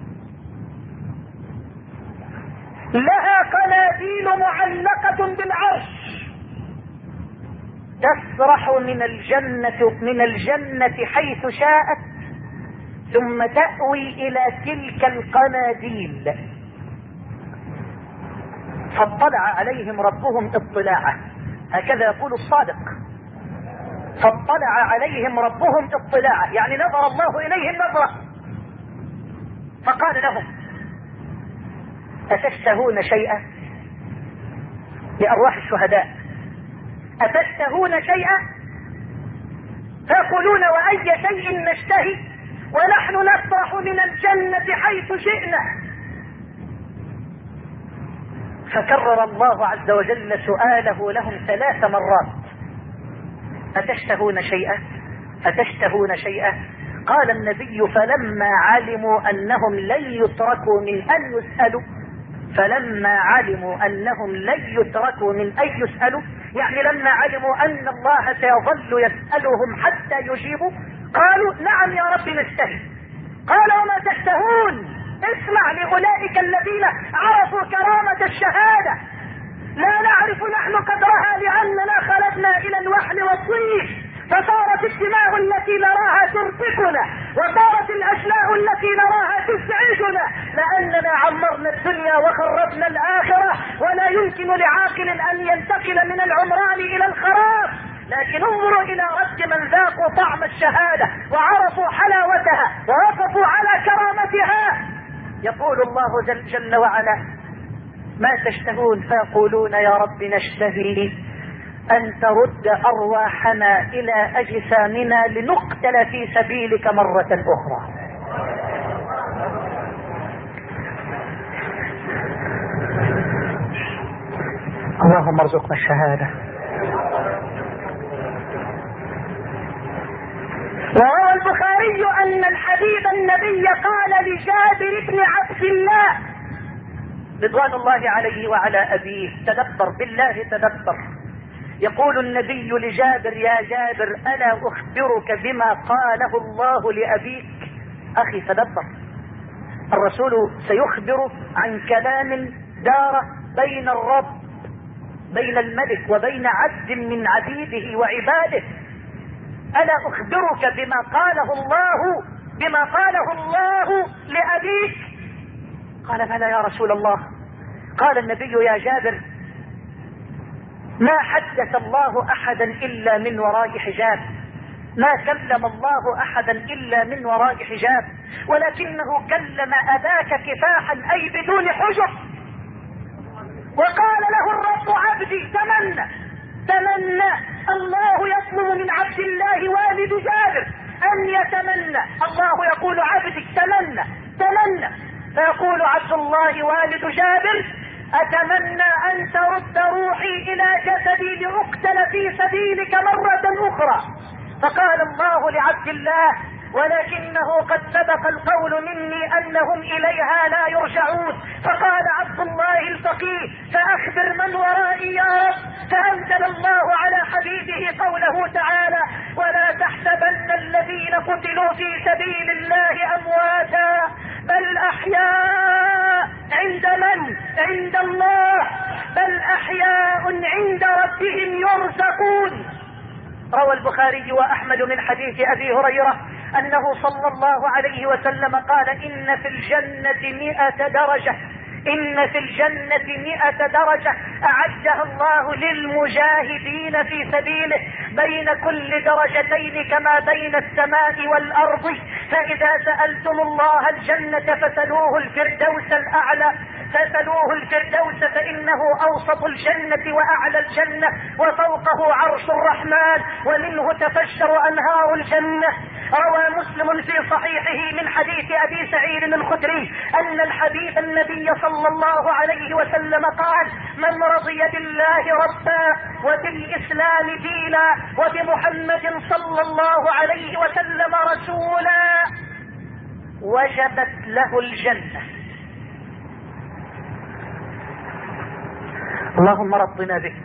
لها قناديل معلقة بالعرش، تسرح من الجنة من الجنة حيث شاءت، ثم تأوي إلى تلك القناديل. فاطلع عليهم ربهم اطلاعا، هكذا يقول الصادق. فاطلع عليهم ربهم اطلاعا، يعني نظر الله إليهم نظرة، فقال لهم: أتشتهون شيئا؟ لأرواح الشهداء: أتشتهون شيئا؟ فيقولون: وأي شيء نشتهي ونحن نسرح من الجنة حيث شئنا. فكرر الله عز وجل سؤاله لهم ثلاث مرات: أتشتهون شيئا؟ أتشتهون شيئا؟ قال النبي: فلما علموا أنهم لن يتركوا من أن يسألوا فلما علموا أنهم لن يتركوا من أن يسألوا، يعني لما علموا أن الله سيظل يسألهم حتى يجيبوا، قالوا: نعم يا رب نشتهي. قال: وما تشتهون؟ اسمع لأولئك الذين عرفوا كرامة الشهادة. لا نعرف نحن قدرها لأننا خلدنا إلى الوحل والطين، فصارت الدماء التي نراها ترتقنا، وصارت الأشلاء التي نراها تزعجنا، لأننا عمرنا الدنيا وخربنا الآخرة، ولا يمكن لعاقل أن ينتقل من العمران إلى الخراب. لكن انظروا إلى رد من ذاقوا طعم الشهادة وعرفوا حلاوتها ووقفوا على كرامتها. يقول الله جل, جل وعلا: ما تشتهون؟ فيقولون: يا رب نشتهي أن ترد أرواحنا إلى أجسامنا لنقتل في سبيلك مرة أخرى. اللهم ارزقنا الشهادة. وروى البخاري أن الحبيب النبي قال لجابر بن عبد الله رضوان الله عليه وعلى أبيه، تدبر بالله تدبر، يقول النبي لجابر: يا جابر ألا أخبرك بما قاله الله لأبيك؟ أخي تدبر، الرسول سيخبر عن كلام دار بين الرب، بين الملك وبين عبد من عبيده وعباده. ألا أخبرك بما قاله الله بما قاله الله لأبيك؟ قال: بلى يا رسول الله. قال النبي: يا جابر، ما حدث الله أحدا إلا من وراء حجاب، ما كلم الله أحدا إلا من وراء حجاب، ولكنه كلم أباك كفاحا أي بدون حجب. وقال له الرب: عبدي تمنى تمنى. الله يطلب من عبد الله والد جابر أن يتمنى. الله يقول: عبدي تمنى تمنى. فيقول عبد الله والد جابر: أتمنى أن ترد روحي إلى جسدي لأقتل في سبيلك مرة أخرى. فقال الله لعبد الله: ولكنه قد سبق القول مني أنهم إليها لا يرجعون. فقال عبد الله الفقيه: فأخبر من ورائي يا رب. فأنزل الله على حبيبه قوله تعالى: ولا تحسبن الذين قتلوا في سبيل الله أمواتا بل أحياء عند من؟ عند الله، بل أحياء عند ربهم يرزقون. روى البخاري وأحمد من حديث أبي هريرة أنه صلى الله عليه وسلم قال: إن في الجنة مئة درجة إن في الجنة مئة درجة أعدها الله للمجاهدين في سبيله، بين كل درجتين كما بين السماء والأرض. فإذا سألتم الله الجنة فسلوه الفردوس الأعلى فسلوه الفردوس فإنه أوسط الجنة وأعلى الجنة وفوقه عرش الرحمن ومنه تفجر أنهار الجنة. روى مسلم في صحيحه من حديث ابي سعيد الخدري ان الحبيب النبي صلى الله عليه وسلم قال: من رضي بالله ربا وبالاسلام دينا وبمحمد صلى الله عليه وسلم رسولا وجبت له الجنة. اللهم رضنا بك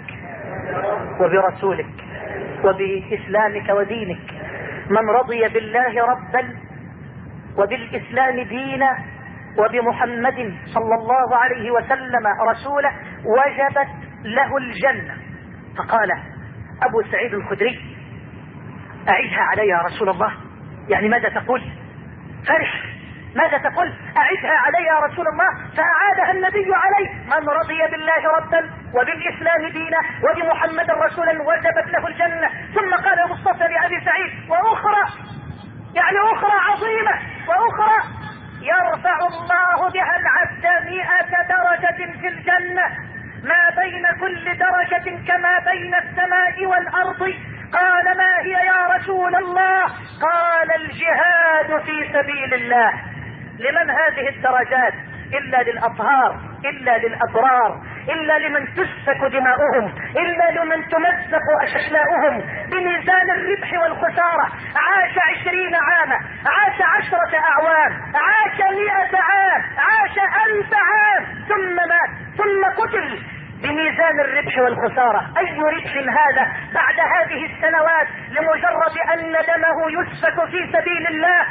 وبرسولك وبإسلامك ودينك. من رضي بالله ربا وبالإسلام دينا وبمحمد صلى الله عليه وسلم رسولا وجبت له الجنة. فقال أبو سعيد الخدري: أعدها علي يا رسول الله. يعني ماذا تقول؟ فرح. ماذا تقول؟ أعدها علي يا رسول الله. فأعادها النبي عليه: من رضي بالله ربا وبالإسلام دينا وبمحمد رسولا وجبت له الجنة. ثم قال المصطفى لأبي سعيد: وأخرى، يعني أخرى عظيمة، وأخرى يرفع الله بها العبد مئة درجة في الجنة، ما بين كل درجة كما بين السماء والأرض. قال: ما هي يا رسول الله؟ قال: الجهاد في سبيل الله. لمن هذه الدرجات؟ إلا للأطهار، إلا للأبرار، إلا لمن تسفك دماؤهم، إلا لمن تمزق أشلاؤهم بميزان الربح والخسارة. عاش عشرين عاما، عاش عشرة أعوام، عاش مئة عام، عاش ألف عام، ثم مات، ثم قتل بميزان الربح والخسارة. أي ربح هذا بعد هذه السنوات لمجرد أن دمه يسفك في سبيل الله؟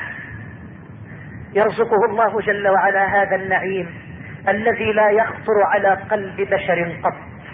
يرزقه الله جل وعلا هذا النعيم الذي لا يخطر على قلب بشر قط.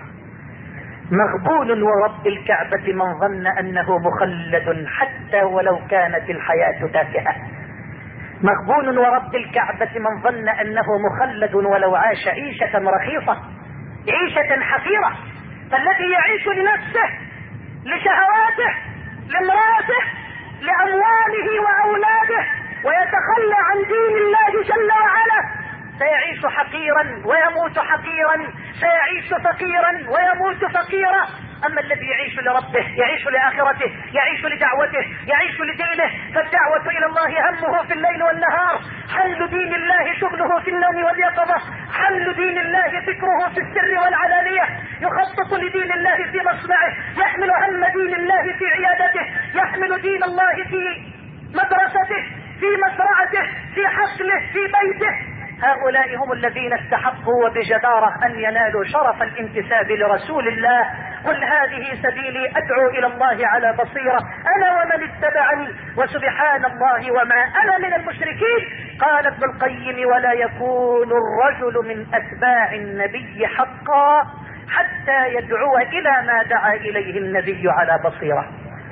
مغبون ورب الكعبة من ظن أنه مخلد حتى ولو كانت الحياة تافهة. مغبون ورب الكعبة من ظن أنه مخلد ولو عاش عيشة رخيصة، عيشة حقيرة. فالذي يعيش لنفسه، لشهواته، لامراته، لأمواله وأولاده، ويتخلى عن دين الله جل وعلا سيعيش حقيرا ويموت حقيرا، سيعيش فقيرا ويموت فقيرا. أما الذي يعيش لربه، يعيش لآخرته، يعيش لدعوته، يعيش لدينه، فالدعوة إلى الله همه في الليل والنهار، حمل دين الله شغله في النوم واليقظة، حمل دين الله فكره في السر والعلانية، يخطط لدين الله في مصنعه، يحمل هم دين الله في عيادته، يحمل دين الله في مدرسته، في مزرعته، في حقله، في بيته. هؤلاء هم الذين استحقوا وبجدارة أن ينالوا شرف الانتساب لرسول الله. قل هذه سبيلي أدعو إلى الله على بصيرة أنا ومن اتبعني وسبحان الله وما أنا من المشركين. قال ابن القيم: ولا يكون الرجل من أتباع النبي حقا حتى يدعو إلى ما دعا إليه النبي على بصيرة.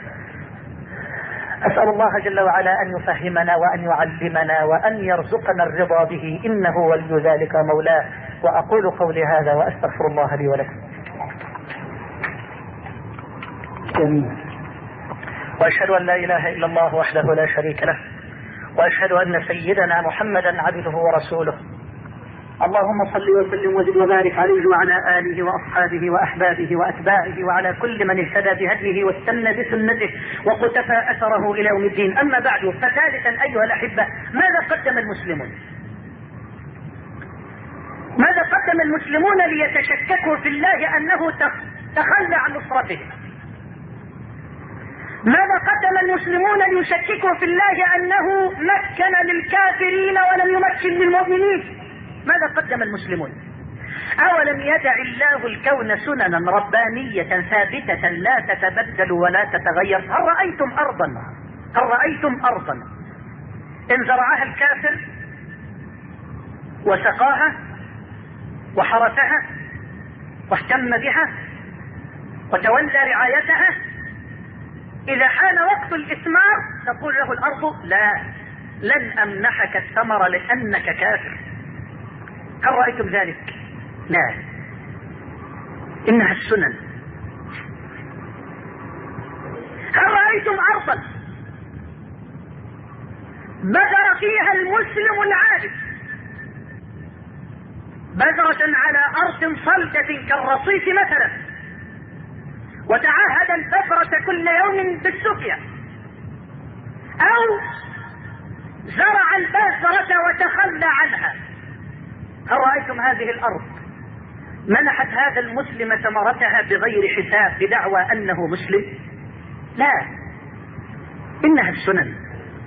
أسأل الله جل وعلا أن يفهمنا وأن يعلمنا وأن يرزقنا الرضا به، إنه ولي ذلك مولاه. وأقول قولي هذا وأستغفر الله لي ولكم. وأشهد أن لا إله إلا الله وحده لا شريك له، وأشهد أن سيدنا محمدا عبده ورسوله. اللهم صل وسلم وزد وبارك عليه وعلى آله وأصحابه وأحبابه وأتباعه وعلى كل من اهتدى بهديه واستنى بسنته وقتفى أثره إلى يوم الدين. أما بعد، فثالثا أيها الأحبة، ماذا قدم المسلمون؟ ماذا قدم المسلمون ليتشككوا في الله أنه تخلى عن نصرته؟ ماذا قدم المسلمون ليشككوا في الله أنه مكن للكافرين ولم يمكن للمؤمنين؟ ماذا قدم المسلمون؟ أولم يدع الله الكون سننا ربانية ثابتة لا تتبدل ولا تتغير؟ هل رأيتم أرضا هل رأيتم أرضا إن زرعها الكافر وسقاها وحرثها واهتم بها وتولى رعايتها، إذا حان وقت الإثمار تقول له الأرض: لا، لن أمنحك الثمر لأنك كافر؟ هل رأيتم ذلك؟ لا، إنها السنن. هل رأيتم أرضا بذر فيها المسلم العابد بذرة على أرض صلدة كالرصيف مثلا، وتعهد البذرة كل يوم بالسقيا، أو زرع البذرة وتخلى عنها. هل رأيتم هذه الأرض منحت هذا المسلم ثمرتها بغير حساب بدعوى أنه مسلم؟ لا، إنها السنن.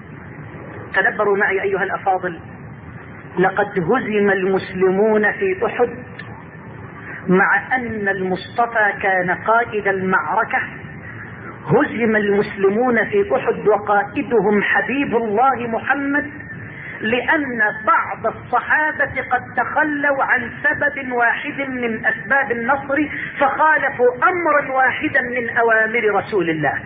تدبروا معي أيها الأفاضل، لقد هزم المسلمون في أحد مع أن المصطفى كان قائد المعركة. هزم المسلمون في أحد وقائدهم حبيب الله محمد لأن بعض الصحابة قد تخلوا عن سبب واحد من أسباب النصر، فخالفوا أمرا واحدا من أوامر رسول الله.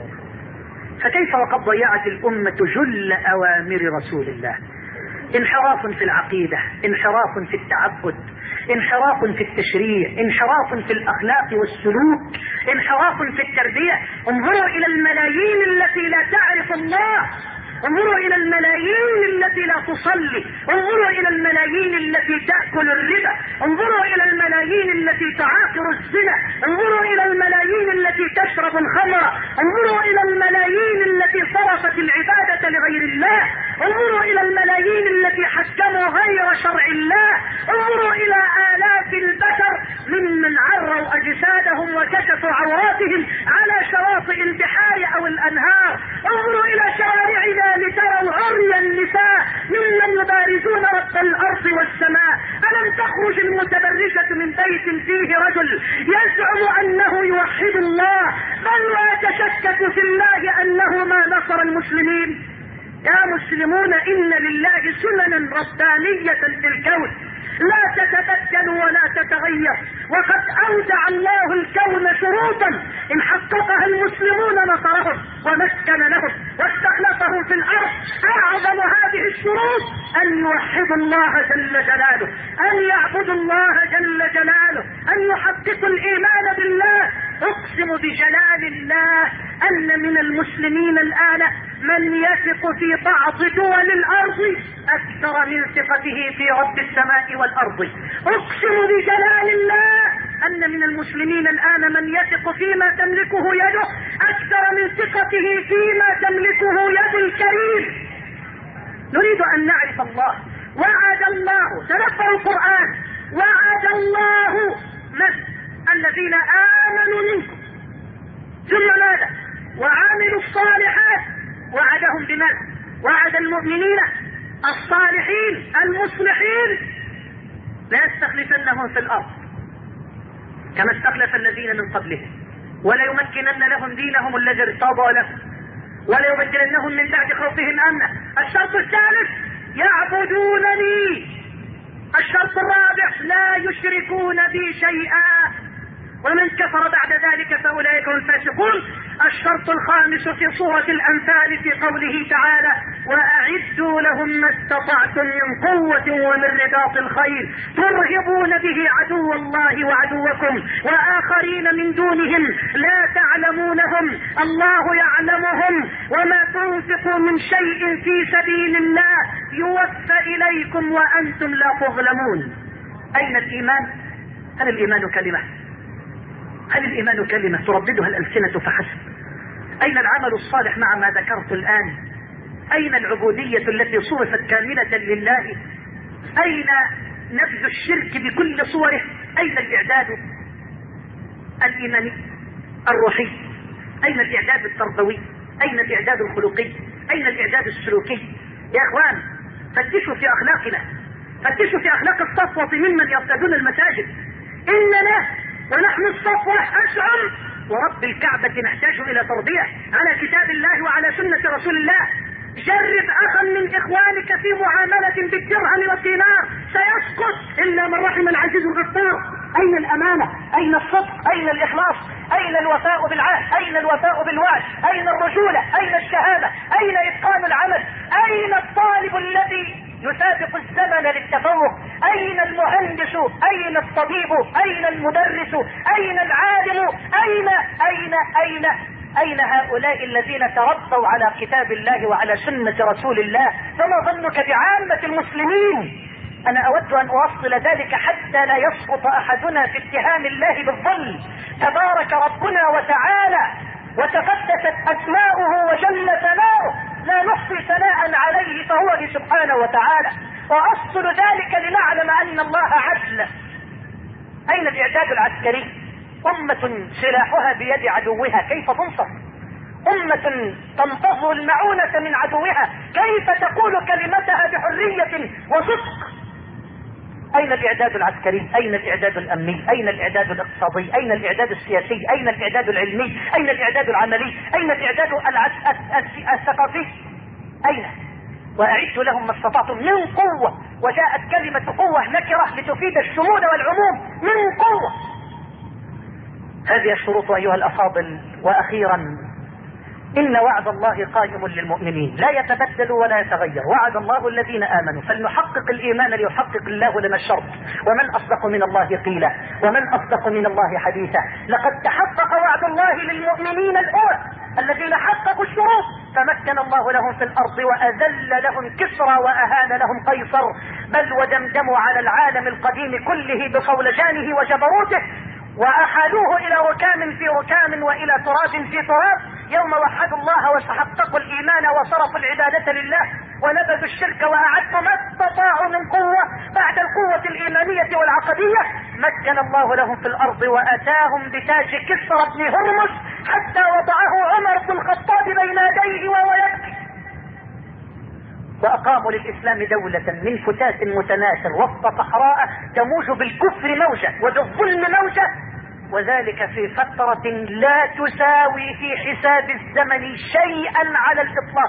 فكيف وقد ضيعت الأمة جل أوامر رسول الله؟ انحراف في العقيدة، انحراف في التعبد، انحراف في التشريع، انحراف في الأخلاق والسلوك، انحراف في التربية. انظروا إلى الملايين التي لا تعرف الله، انظروا إلى الملايين التي لا تصلي، انظروا إلى الملايين التي تأكل الربا، انظروا إلى الملايين التي تعاقر الزنا، انظروا إلى الملايين التي تشرب الخمر، انظروا إلى الملايين التي صرفت العبادة لغير الله، انظروا إلى الملايين التي حكموا غير شرع الله، انظروا إلى آلاف البشر ممن عروا أجسادهم وكشفوا عوراتهم على شواطئ البحار أو الأنهار، انظروا إلى شوارعنا لتروا عري النساء ممن يبارزون رب الأرض والسماء. ألم تخرج المتبرجة من بيت فيه رجل يزعم أنه يوحد الله بل ويتشكك في الله أنه ما نصر المسلمين؟ يا مسلمون، إن لله سننا ربانية في الكون لا تتبدل ولا تتغير، وقد أودع الله الكون شروطا إن حققها المسلمون نصرهم ومكن لهم واستخلفهم في الأرض. أعظم هذه الشروط أن يوحدوا الله جل جلاله، أن يعبدوا الله جل جلاله، أن يحققوا الإيمان بالله. أقسم بجلال الله أن من المسلمين الآن من يثق في بعض دول الأرض أكثر من ثقته في رب السماء والأرض. أقسم بجلال الله أن من المسلمين الآن من يثق فيما تملكه يده أكثر من ثقته فيما تملكه يد الكريم. نريد أن نعرف الله. وعد الله، تدبروا القرآن، وعد الله من الذين آمنوا منكم ثم ماذا؟ وعملوا الصالحات. وعدهم بماذا؟ وعد المؤمنين الصالحين المصلحين ليستخلفنهم في الأرض كما استخلف الذين من قبلهم وليمكنن لهم دينهم الذي ارتضى لهم وليبدلنهم من بعد خوفهم أمنا. الشرط الثالث يعبدونني. الشرط الرابع لا يشركون بي شيئا، ومن كفر بعد ذلك فأولئك هم الفاسقون. الشرط الخامس في سورة الأنفال في قوله تعالى وأعدوا لهم ما استطعتم من قوة ومن رباط الخيل ترهبون به عدو الله وعدوكم وآخرين من دونهم لا تعلمونهم الله يعلمهم وما تنفقوا من شيء في سبيل الله يوفى إليكم وأنتم لا تظلمون. أين الإيمان؟ هل الإيمان كلمة؟ هل الإيمان كلمة ترددها الألسنة فحسب؟ أين العمل الصالح مع ما ذكرت الآن؟ أين العبودية التي صرفت كاملة لله؟ أين نبذ الشرك بكل صوره؟ أين الإعداد الإيماني الروحي؟ أين الإعداد التربوي؟ أين الإعداد الخلقي؟ أين الإعداد السلوكي؟ يا إخوان فتشوا في أخلاقنا، فتشوا في أخلاق الصفوة ممن يرتدون المساجد. إننا ونحن الصفوة أشعر ورب الكعبة نحتاج إلى تربية على كتاب الله وعلى سنة رسول الله. جرب أخا من إخوانك في معاملة بالدرهم والدينار سيسقط إلا من رحم العزيز الغفار. أين الأمانة؟ أين الصدق؟ أين الإخلاص؟ أين الوفاء بالعهد؟ أين الوفاء بالوعد؟ أين الرجولة؟ أين الشهادة؟ أين إتقان العمل؟ أين الطالب الذي يسابق الزمن للتفوق؟ أين المهندس؟ أين الطبيب؟ أين المدرس؟ أين العالم؟ أين أين أين أين هؤلاء الذين تربوا على كتاب الله وعلى سنة رسول الله؟ فما ظنك بعامة المسلمين؟ أنا أود أن أوصل ذلك حتى لا يسقط أحدنا في اتهام الله بالظلم. تبارك ربنا وتعالى وتقدست أسماؤه وجل ثناؤه، لا نحصي ثناء عليه فهو سبحانه وتعالى. وأصل ذلك لنعلم أن الله عدل. أين الإعداد العسكري؟ أمة سلاحها بيد عدوها كيف تنصر؟ أمة تنتظر المعونة من عدوها كيف تقول كلمتها بحرية وصدق؟ أين الإعداد العسكري؟ أين الإعداد الأمني؟ أين الإعداد الاقتصادي؟ أين الإعداد السياسي؟ أين الإعداد العلمي؟ أين الإعداد العملي؟ أين الإعداد العس... الثقافي؟ أين؟ وأعدت لهم ما استطعتم من قوة. وجاءت كلمة قوة نكرة لتفيد الشمول والعموم، من قوة. هذه الشروط أيها الأفاضل. وأخيرا، إن وعد الله قائم للمؤمنين لا يتبدل ولا يتغير. وعد الله الذين آمنوا، فلنحقق الإيمان ليحقق الله لنا الشرط. ومن أصدق من الله قيلا ومن أصدق من الله حديثا. لقد تحقق وعد الله للمؤمنين الأول الذين حققوا الشروط، فمكن الله لهم في الأرض وأذل لهم كسرى وأهان لهم قيصر، بل ودمدموا على العالم القديم كله بصولجانه وجبروته، وأحالوه إلى ركام في ركام وإلى تراب في تراب، يوم وحدوا الله وتحققوا الإيمان وصرفوا العبادة لله ونبذوا الشرك وأعدوا ما استطاعوا من قوة بعد القوة الإيمانية والعقدية. مكن الله لهم في الأرض وأتاهم بتاج كسرى بن هرمز حتى وضعه عمر بن الخطاب بين يديه وهو يبكي. وأقاموا للإسلام دولة من فتات متناثر وسط صحراء تموج بالكفر موجة وبالظلم موجة، وذلك في فترة لا تساوي في حساب الزمن شيئا على الإطلاق.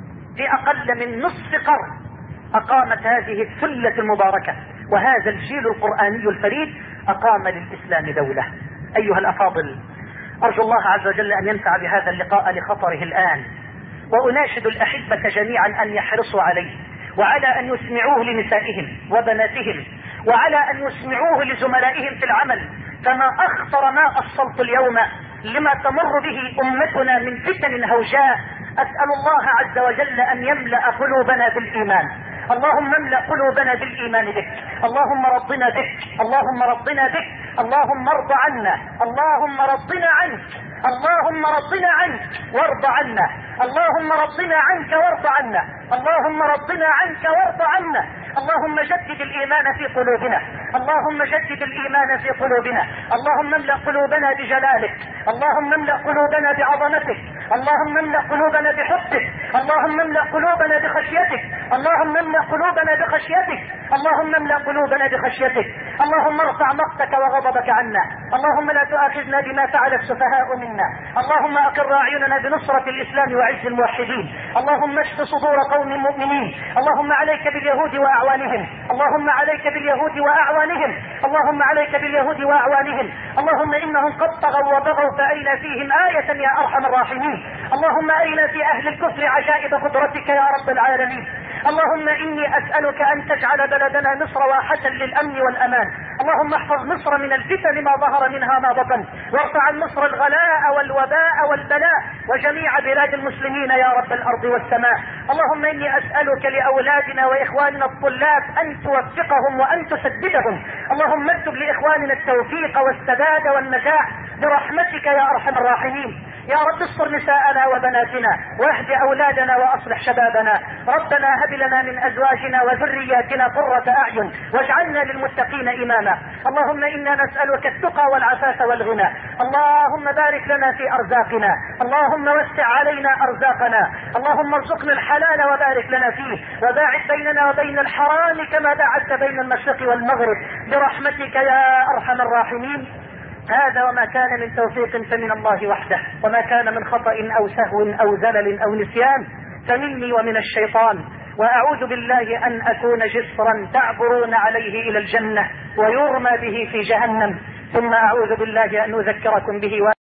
في أقل من نصف قرن أقامت هذه الثلة المباركة وهذا الجيل القرآني الفريد أقام للإسلام دولة. أيها الأفاضل، أرجو الله عز وجل أن ينفع بهذا اللقاء لخطره الآن، وأناشد الأحبة جميعا أن يحرصوا عليه، وعلى أن يسمعوه لنسائهم وبناتهم، وعلى أن يسمعوه لزملائهم في العمل. كما أخطر ما أصلت اليوم لما تمر به أمتنا من فتن هوجاء. أسأل الله عز وجل أن يملأ قلوبنا بالإيمان. اللهم املأ قلوبنا بالإيمان بك، اللهم رضنا بك، اللهم رضنا بك، اللهم ارض عنا، اللهم رضنا عنك، اللهم رضنا عنك وارض عنا، اللهم رضنا عنك وارض عنا، اللهم رضنا عنك وارض عنا. اللهم جدد الإيمان في قلوبنا، اللهم جدد الإيمان في قلوبنا، اللهم املأ قلوبنا بجلالك، اللهم املأ قلوبنا بعظمتك، اللهم املأ قلوبنا بحبك، اللهم املأ قلوبنا بخشيتك، اللهم املأ قلوبنا بخشيتك، اللهم املأ قلوبنا بخشيتك. اللهم ارفع مقتك وغضبك عنا، اللهم لا تؤاخذنا بما فعل السفهاء منا، اللهم أقر أعيننا بنصرة الإسلام وعز الموحدين، اللهم اشف صدور قوم مؤمنين، اللهم عليك باليهود وأعوانهم، اللهم عليك باليهود وأعوانهم، اللهم عليك باليهود وأعوانهم، اللهم إنهم قد طغوا وبغوا فأرنا فيهم آية يا أرحم الراحمين، اللهم أرنا في أهل الكفر عجائب قدرتك يا رب العالمين. اللهم إني أسألك أن تجعل بلدنا مصر واحة للأمن والأمان، اللهم احفظ مصر من الفتن ما ظهر منها ما بطن، وارفع عن مصر الغلاء والوباء والبلاء وجميع بلاد المسلمين يا رب الأرض والسماء. اللهم إني أسألك لأولادنا وإخواننا الطلاب أن توفقهم وأن تسددهم، اللهم اكتب لإخواننا التوفيق والسداد والنجاح برحمتك يا أرحم الراحمين. يا رب استر نساءنا وبناتنا واهد أولادنا وأصلح شبابنا، ربنا هب لنا من أزواجنا وذرياتنا قرة أعين واجعلنا للمتقين إماما. اللهم إنا نسألك التقى والعفاف والغنى، اللهم بارك لنا في أرزاقنا، اللهم وسع علينا أرزاقنا، اللهم ارزقنا الحلال وبارك لنا فيه، وباعد بيننا وبين الحرام كما باعدت بين المشرق والمغرب برحمتك يا أرحم الراحمين. هذا وما كان من توفيق فمن الله وحده، وما كان من خطأ أو سهو أو زلل أو نسيان فمني ومن الشيطان، وأعوذ بالله أن أكون جسرا تعبرون عليه إلى الجنة ويرمى به في جهنم، ثم أعوذ بالله أن أذكركم به